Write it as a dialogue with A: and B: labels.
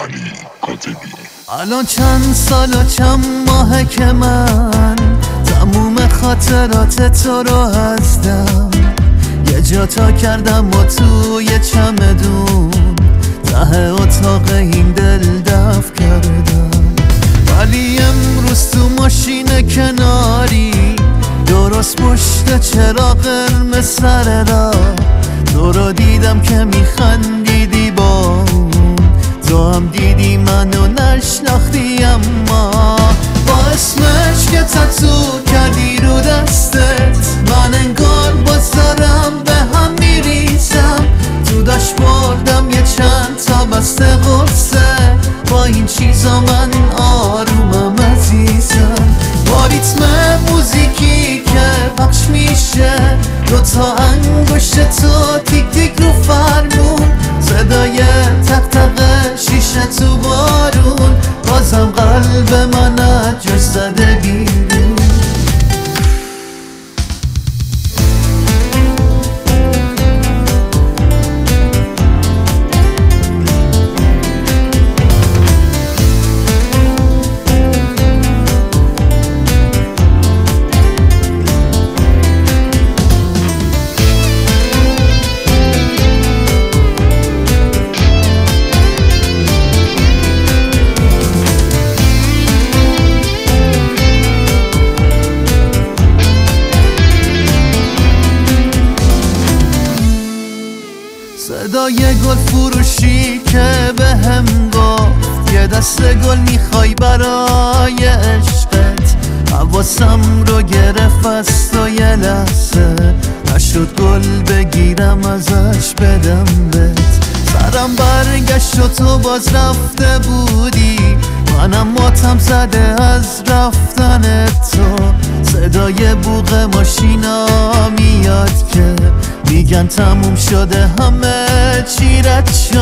A: علی کاتبی.
B: الان چند سال و چند ماهه که من تموم خاطرات تو رو هستم، یه جا تا کردم و توی چمدون ته اتاق این دل دفع کردم. ولی امروز تو ماشین کناری درست پشت چراغ قرمز سر راه تو رو دیدم که میخندیدی با اون، تو هم دیدی منو نشناختی اما با اسمش که تتو کردی رو دستت من انگار باز دارم به هم میریزم. تو داشت بردم یه چند تا بسته قصه، با این چیزا من آرومم عزیزم. با ریتم موزیکی که پخش میشه دوتا انگشت تو تیک تیک رو فرمون، صدای تق تق شیشه تو بارون، بازم قلب من از جاش زده بیرون. صدای گل فروشی که به هم گفت یه دست گل میخوای برای عشقت، حواسم رو گرفت از تو یه لحظه نشد گل بگیرم ازش بدم بهت. سرم برگشت و تو باز رفته بودی، منم ماتم زده از رفتن تو. صدای بوق ماشینا میاد که میگن تموم شده همه چی رد